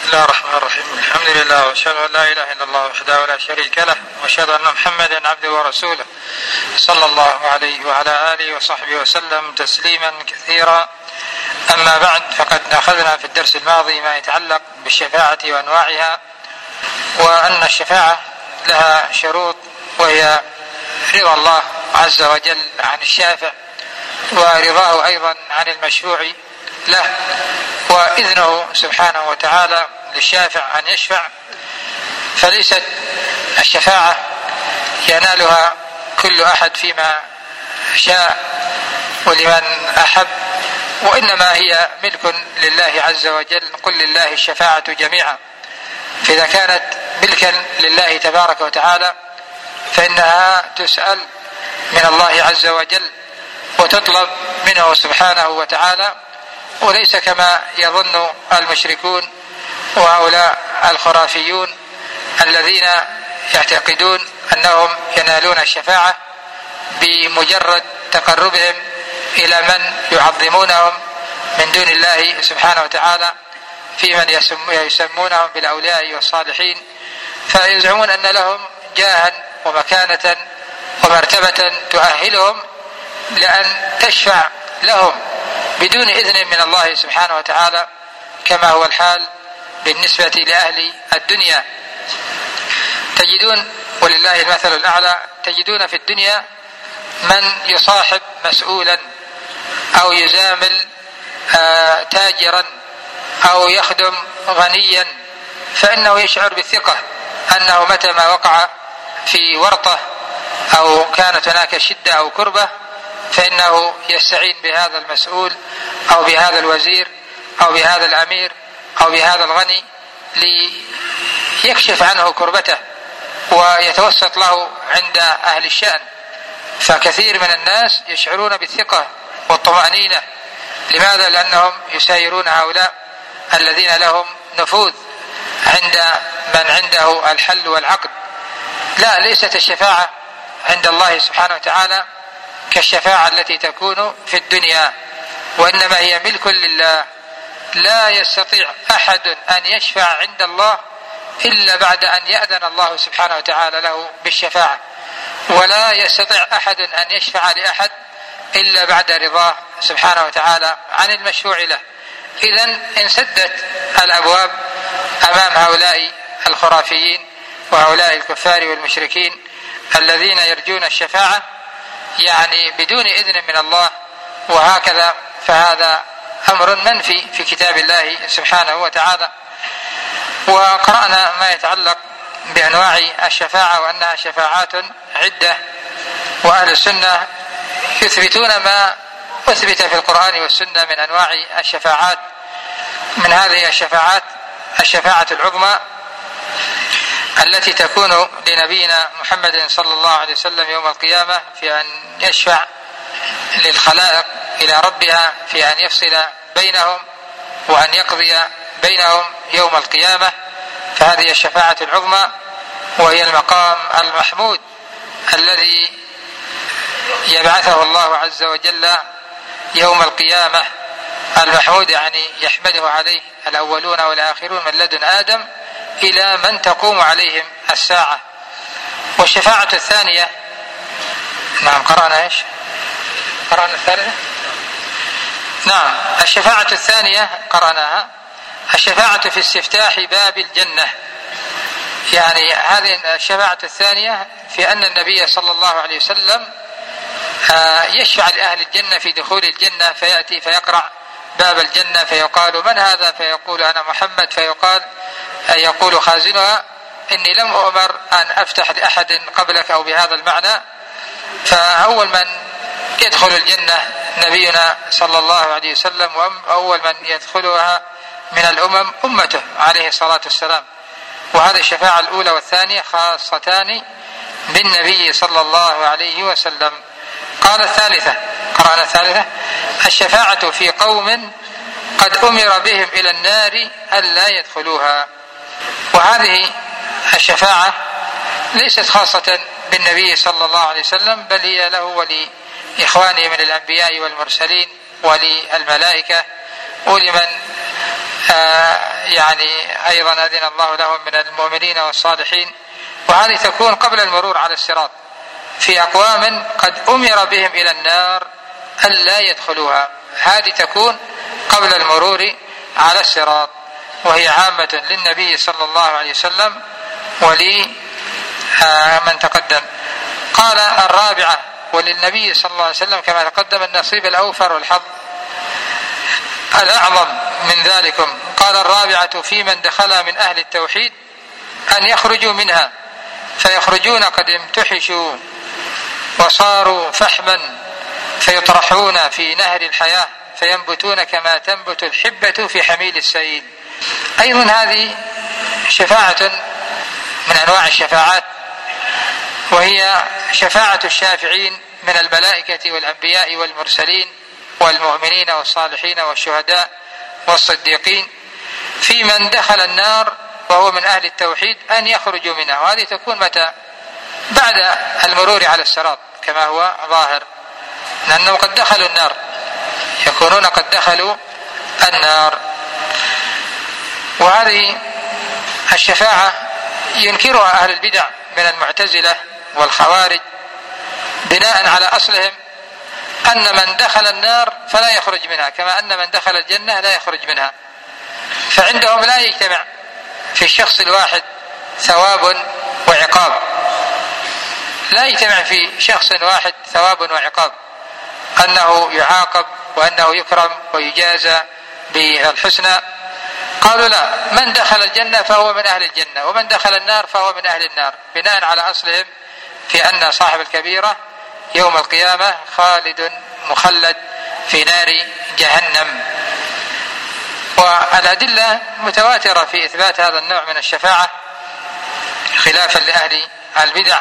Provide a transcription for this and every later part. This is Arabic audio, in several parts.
الله الرحمن الرحيم. الحمد لله واشهد ان لا اله الا الله وحده لا شريك له واشهد ان محمدا عبده ورسوله صلى الله عليه وعلى اله وصحبه وسلم تسليما كثيرا. اما بعد، فقد اخذنا في الدرس الماضي ما يتعلق بالشفاعه وانواعها، وان الشفاعه لها شروط، وهي رضا الله عز وجل عن الشافع، ورضاه ايضا عن المشفوع له، وإذنه سبحانه وتعالى للشافع أن يشفع. فليست الشفاعة ينالها كل أحد فيما شاء ولمن أحب، وإنما هي ملك لله عز وجل. قل لله الشفاعة جميعا. فإذا كانت ملكا لله تبارك وتعالى فإنها تسأل من الله عز وجل وتطلب منه سبحانه وتعالى، وليس كما يظن المشركون وهؤلاء الخرافيون الذين يعتقدون أنهم ينالون الشفاعة بمجرد تقربهم إلى من يعظمونهم من دون الله سبحانه وتعالى، في من يسمونهم بالأولياء والصالحين، فيزعمون أن لهم جاها ومكانة ومرتبة تؤهلهم لأن تشفع لهم بدون إذن من الله سبحانه وتعالى، كما هو الحال بالنسبة لأهل الدنيا. تجدون ولله المثل الأعلى، تجدون في الدنيا من يصاحب مسؤولا أو يزامل تاجرا أو يخدم غنيا، فإنه يشعر بالثقة أنه متى ما وقع في ورطة أو كانت هناك شدة أو كربة فإنه يستعين بهذا المسؤول أو بهذا الوزير أو بهذا الأمير أو بهذا الغني ليكشف عنه كربته ويتوسط له عند أهل الشأن. فكثير من الناس يشعرون بالثقة والطمأنينة. لماذا؟ لأنهم يسايرون هؤلاء الذين لهم نفوذ عند من عنده الحل والعقد. لا، ليست الشفاعة عند الله سبحانه وتعالى كالشفاعة التي تكون في الدنيا، وإنما هي ملك لله. لا يستطيع أحد أن يشفع عند الله إلا بعد أن يأذن الله سبحانه وتعالى له بالشفاعة، ولا يستطيع أحد أن يشفع لأحد إلا بعد رضاه سبحانه وتعالى عن المشفوع له. إذن انسدت الأبواب أمام هؤلاء الخرافيين وهؤلاء الكفار والمشركين الذين يرجون الشفاعة يعني بدون إذن من الله، وهكذا فهذا أمر منفي في كتاب الله سبحانه وتعالى. وقرأنا ما يتعلق بأنواع الشفاعة وأنها شفاعات عدة، وأهل السنة يثبتون ما أثبت في القرآن والسنة من أنواع الشفاعات. من هذه الشفاعات الشفاعة العظمى التي تكون لنبينا محمد صلى الله عليه وسلم يوم القيامة في أن يشفع للخلائق إلى ربها في أن يفصل بينهم وأن يقضي بينهم يوم القيامة. فهذه الشفاعة العظمى، وهي المقام المحمود الذي يبعثه الله عز وجل يوم القيامة. المحمود يعني يحمده عليه الأولون والآخرون من لدن آدم إلى من تقوم عليهم الساعة. والشفاعة الثانية، نعم قرأنا إيش؟ قرأنا الثالثة؟ نعم، الشفاعة الثانية قرأناها، الشفاعة في استفتاح باب الجنة. يعني هذه الشفاعة الثانية في أن النبي صلى الله عليه وسلم يشفع لأهل الجنة في دخول الجنة، فيأتي فيقرع باب الجنة فيقال من هذا؟ فيقول أنا محمد، يقول خازنها إني لم أؤمر أن أفتح لأحد قبلك، أو بهذا المعنى. فأول من يدخل الجنة نبينا صلى الله عليه وسلم، وأول من يدخلها من الأمم أمته عليه الصلاة والسلام. وهذه الشفاعة الأولى والثانية خاصتان بالنبي صلى الله عليه وسلم. قال الثالثة، قرأنا الثالثة، الشفاعة في قوم قد أمر بهم إلى النار ألا يدخلوها. وهذه الشفاعة ليست خاصة بالنبي صلى الله عليه وسلم، بل هي له ولإخوانه من الأنبياء والمرسلين وللملائكة ولمن يعني أيضا أذن الله لهم من المؤمنين والصالحين. وهذه تكون قبل المرور على الصراط، في أقوام قد أمر بهم إلى النار ألا يدخلوها، هذه تكون قبل المرور على الصراط، وهي عامة للنبي صلى الله عليه وسلم ولمن تقدم. قال الرابعة وللنبي صلى الله عليه وسلم كما تقدم النصيب الأوفر والحظ الأعظم من ذلكم. قال الرابعة في من دخل من أهل التوحيد أن يخرجوا منها فيخرجون قد امتحشوا وصاروا فحما فيطرحون في نهر الحياة فينبتون كما تنبت الحبة في حميل السيل. أيضا هذه شفاعة من أنواع الشفاعات، وهي شفاعة الشافعين من الملائكة والأنبياء والمرسلين والمؤمنين والصالحين والشهداء والصديقين في من دخل النار وهو من أهل التوحيد أن يخرجوا منها، وهذه تكون متى؟ بعد المرور على الصراط كما هو ظاهر، لأنهم قد دخلوا النار، يكونون قد دخلوا النار. وهذه الشفاعة ينكرها أهل البدع من المعتزلة والخوارج بناء على أصلهم أن من دخل النار فلا يخرج منها كما أن من دخل الجنة لا يخرج منها، فعندهم لا يجتمع في الشخص الواحد ثواب وعقاب، لا يجتمع في شخص واحد ثواب وعقاب، أنه يعاقب وأنه يكرم ويجازى بالحسنى. قالوا لا، من دخل الجنة فهو من أهل الجنة ومن دخل النار فهو من أهل النار، بناء على أصلهم في أن صاحب الكبيرة يوم القيامة خالد مخلد في نار جهنم. والأدلة متواترة في إثبات هذا النوع من الشفاعة خلافا لأهل البدع.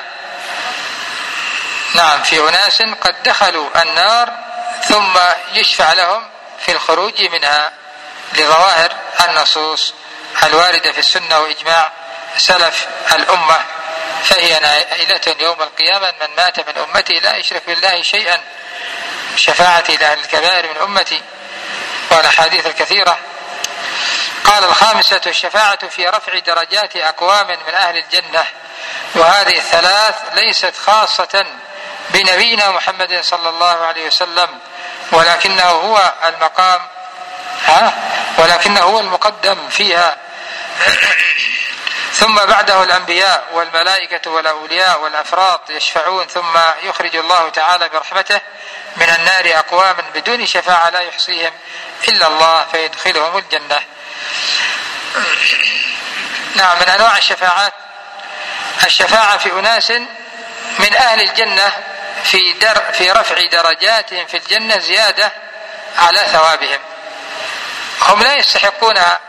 نعم، في أناس قد دخلوا النار ثم يشفع لهم في الخروج منها لظواهر النصوص الواردة في السنة وإجماع سلف الأمة، فهي نائلة يوم القيامة من مات من أمتي لا يشرك بالله شيئا، شفاعتي لأهل الكبائر من أمتي، والأحاديث الكثيرة. قال الخامسة الشفاعة في رفع درجات أقوام من أهل الجنة، وهذه الثلاث ليست خاصة بنبينا محمد صلى الله عليه وسلم، ولكنه هو المقام ولكنه هو المقدم فيها، ثم بعده الأنبياء والملائكة والأولياء والأفراط يشفعون، ثم يخرج الله تعالى برحمته من النار أقواما بدون شفاعة لا يحصيهم إلا الله فيدخلهم الجنة. نعم، من أنواع الشفاعات الشفاعة في أناس من أهل الجنة في رفع درجاتهم في الجنة زيادة على ثوابهم، هم لا يستحقونها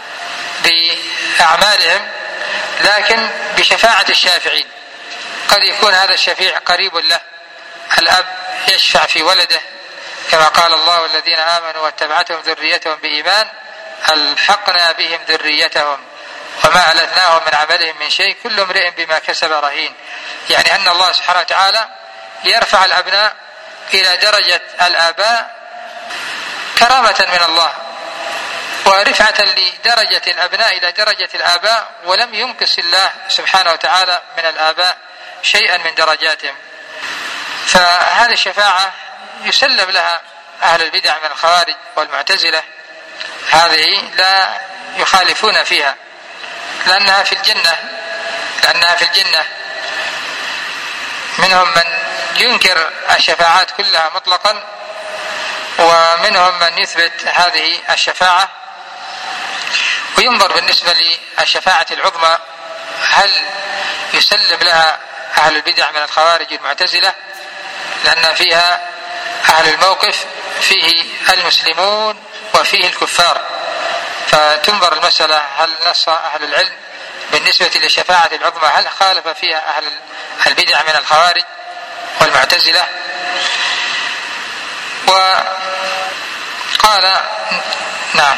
بأعمالهم لكن بشفاعة الشافعين. قد يكون هذا الشفيع قريب له، الأب يشفع في ولده كما قال الله والذين آمنوا واتبعتهم ذريتهم بإيمان ألحقنا بهم ذريتهم وما ألتناهم من عملهم من شيء كل امرئ بما كسب رهين، يعني أن الله سبحانه وتعالى يرفع الأبناء إلى درجة الآباء كرامة من الله ورفعة لدرجة الأبناء إلى درجة الآباء، ولم ينقص الله سبحانه وتعالى من الآباء شيئا من درجاتهم. فهذه الشفاعة يسلم لها أهل البدع من الخوارج والمعتزلة، هذه لا يخالفون فيها لأنها في الجنة. منهم من ينكر الشفاعات كلها مطلقا، ومنهم من يثبت هذه الشفاعة. وينظر بالنسبة للشفاعة العظمى هل يسلم لها أهل البدع من الخوارج والمعتزلة، لأن فيها أهل الموقف، فيه المسلمون وفيه الكفار، فتنظر المسألة هل نص أهل العلم بالنسبة للشفاعة العظمى هل خالف فيها أهل البدع من الخوارج والمعتزلة. وقال نعم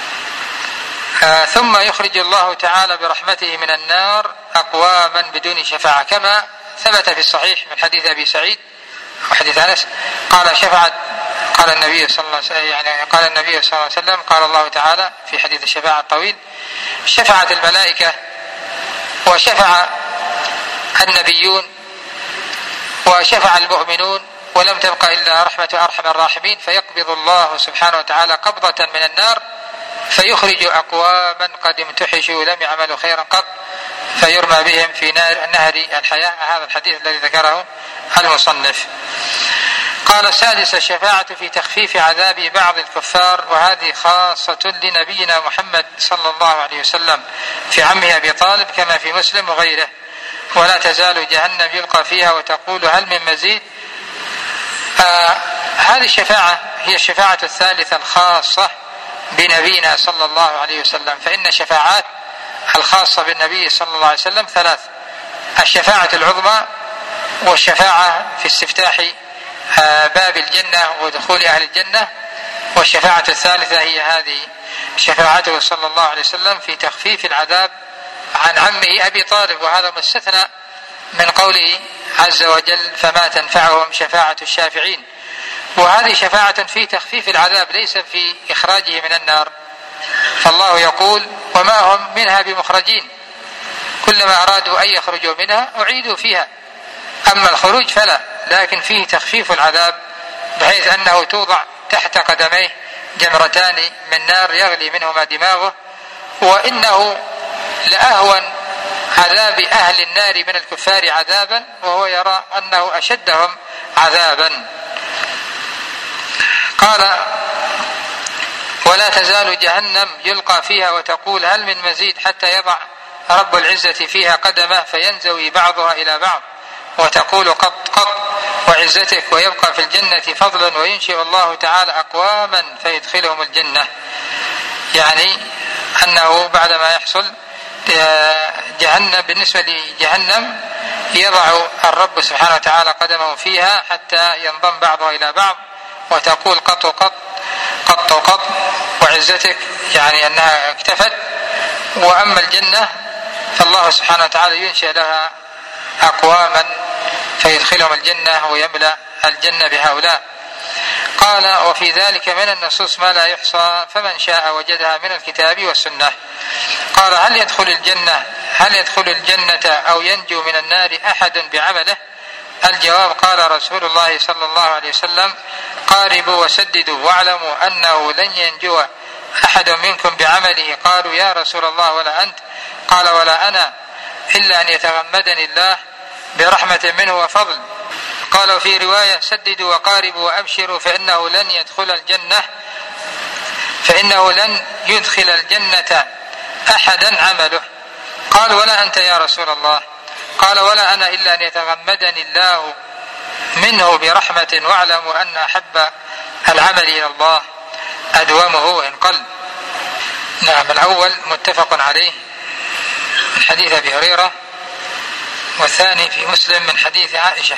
ثم يخرج الله تعالى برحمته من النار أقواما بدون شفاعة، كما ثبت في الصحيح من حديث أبي سعيد وحديث أنس قال النبي صلى الله عليه وسلم قال الله تعالى في حديث الشفاعة الطويل: شفعت الملائكة وشفع النبيون وشفع المؤمنون ولم تبق إلا رحمة أرحم الراحمين، فيقبض الله سبحانه وتعالى قبضة من النار فيخرج أقواما قد امتحشوا لم يعملوا خيرا قط فيرمى بهم في نهر الحياة. هذا الحديث الذي ذكره المصنف. قال: السادس: الشفاعة في تخفيف عذاب بعض الكفار، وهذه خاصة لنبينا محمد صلى الله عليه وسلم في عمه أبي طالب كما في مسلم وغيره: ولا تزال جهنم يلقى فيها وتقول هل من مزيد. هذه الشفاعة هي الشفاعة الثالثة الخاصة بنبينا صلى الله عليه وسلم، فإن الشفاعات الخاصة بالنبي صلى الله عليه وسلم ثلاث: الشفاعة العظمى، والشفاعة في استفتاح باب الجنة ودخول أهل الجنة، والشفاعة الثالثة هي هذه شفاعته صلى الله عليه وسلم في تخفيف العذاب عن عمه أبي طالب، وهذا مستثنى من قوله عز وجل: فما تنفعهم شفاعة الشافعين. وهذه شفاعة في تخفيف العذاب ليس في إخراجه من النار، فالله يقول: وما هم منها بمخرجين، كلما أرادوا أن يخرجوا منها أعيدوا فيها. أما الخروج فلا، لكن فيه تخفيف العذاب بحيث أنه توضع تحت قدميه جمرتان من نار يغلي منهما دماغه، وإنه لأهون عذاب أهل النار من الكفار عذابا، وهو يرى أنه أشدهم عذابا. قال: ولا تزال جهنم يلقى فيها وتقول هل من مزيد، حتى يضع رب العزة فيها قدمه فينزوي بعضها إلى بعض وتقول قط قط وعزتك، ويبقى في الجنة فضل وينشئ الله تعالى أقواما فيدخلهم الجنة. يعني أنه بعدما يحصل جهنم، بالنسبة لجهنم يضع الرب سبحانه وتعالى قدمه فيها حتى ينضم بعضها إلى بعض وتقول قط قط قط قط وعزتك، يعني أنها اكتفت. وأما الجنة فالله سبحانه وتعالى ينشئ لها أقواما فيدخلهم الجنة ويملأ الجنة بهؤلاء. قال: وفي ذلك من النصوص ما لا يحصى، فمن شاء وجدها من الكتاب والسنة. قال: هل يدخل الجنة أو ينجو من النار أحد بعمله؟ الجواب: قال رسول الله صلى الله عليه وسلم: قاربوا وسددوا واعلموا أنه لن ينجو أحد منكم بعمله. قالوا: يا رسول الله ولا أنت؟ قال: ولا أنا، إلا أن يتغمدني الله برحمة منه وفضل. قالوا في رواية: سددوا وقاربوا وأبشروا فإنه لن يدخل الجنة أحدا عمله. قال: ولا أنت يا رسول الله؟ قال: ولا أنا، إلا أن يتغمدني الله منه برحمة، واعلموا أن أحب العمل إلى الله أدومه وإن قل. نعم، الأول متفق عليه من حديث أبي هريرة، والثاني في مسلم من حديث عائشة.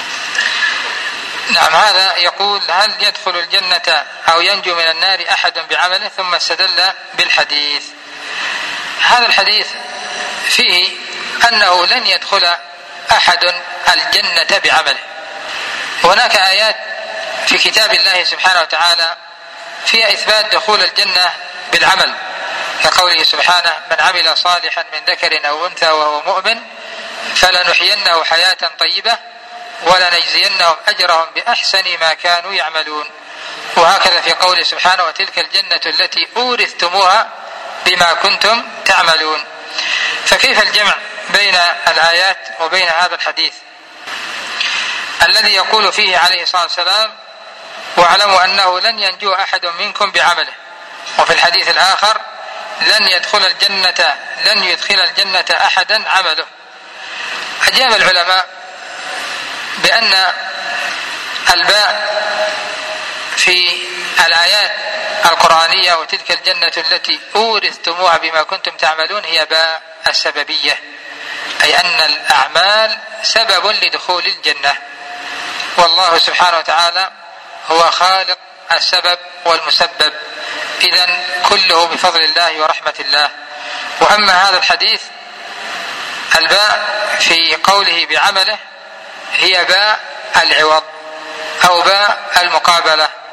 نعم، هذا يقول: هل يدخل الجنة أو ينجو من النار أحد بعمله؟ ثم استدل بالحديث. هذا الحديث فيه أنه لن يدخل أحد الجنة بعمله. هناك آيات في كتاب الله سبحانه وتعالى فيها إثبات دخول الجنة بالعمل، كقوله سبحانه: من عمل صالحا من ذكر أو أنثى وهو مؤمن فلنحيينه حياة طيبة ولنجزينهم أجرهم بأحسن ما كانوا يعملون. وهكذا في قوله سبحانه: وتلك الجنة التي أورثتموها بما كنتم تعملون. فكيف الجمع بين الآيات وبين هذا الحديث الذي يقول فيه عليه الصلاة والسلام: واعلموا أنه لن ينجو أحد منكم بعمله، وفي الحديث الآخر: لن يدخل الجنة أحدا عمله؟ أجاب العلماء بأن الباء في الآيات القرآنية وتلك الجنة التي أورثتموها بما كنتم تعملون هي باء السببية، أي أن الأعمال سبب لدخول الجنة، والله سبحانه وتعالى هو خالق السبب والمسبب، إذن كله بفضل الله ورحمة الله. وأما هذا الحديث الباء في قوله بعمله هي باء العوض أو باء المقابلة،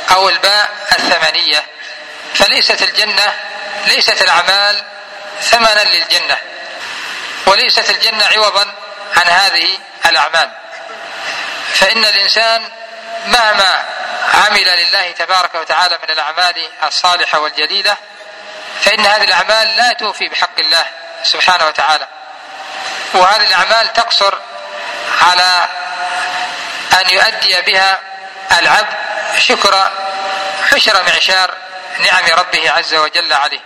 أو الباء الثمنية. فليست الجنة، ليست الأعمال ثمنا للجنة، وليست الجنة عوضا عن هذه الأعمال. فإن الإنسان مهما عمل لله تبارك وتعالى من الأعمال الصالحة والجليلة، فإن هذه الأعمال لا توفي بحق الله سبحانه وتعالى، وهذه الأعمال تقصر على أن يؤدي بها العبد حشر معشار نعم ربه عز وجل عليه.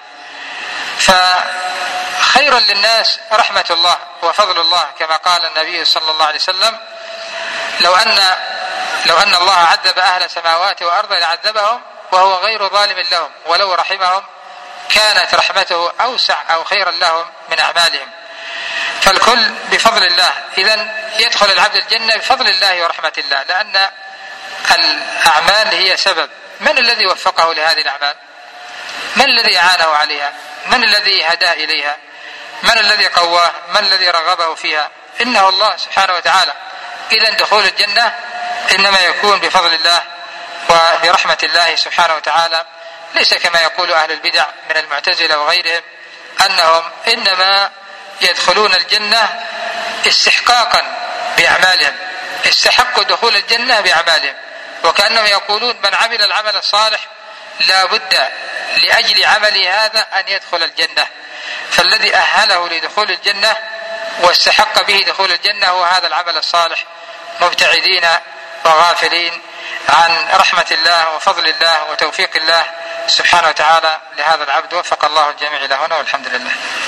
فخير للناس رحمة الله وفضل الله، كما قال النبي صلى الله عليه وسلم: لو أن الله عذب أهل السماوات وأرض لعذبهم وهو غير ظالم لهم، ولو رحمهم كانت رحمته أوسع أو خيرا لهم من أعمالهم. فالكل بفضل الله. إذن يدخل العبد الجنة بفضل الله ورحمة الله، لأن الأعمال هي سبب. من الذي وفقه لهذه الأعمال؟ من الذي أعانه عليها؟ من الذي هداه إليها؟ من الذي قواه؟ من الذي رغبه فيها؟ إنه الله سبحانه وتعالى. إذن دخول الجنة إنما يكون بفضل الله وبرحمة الله سبحانه وتعالى، ليس كما يقول أهل البدع من المعتزلة وغيرهم أنهم إنما يدخلون الجنة استحقاقا بأعمالهم، استحقوا دخول الجنة بأعمالهم، وكأنهم يقولون من عمل العمل الصالح لا بد لأجل عمله هذا أن يدخل الجنة. فالذي أهله لدخول الجنة واستحق به دخول الجنة هو هذا العمل الصالح، مبتعدين وغافلين عن رحمة الله وفضل الله وتوفيق الله سبحانه وتعالى لهذا العبد. وفق الله الجميع إلى هنا، والحمد لله.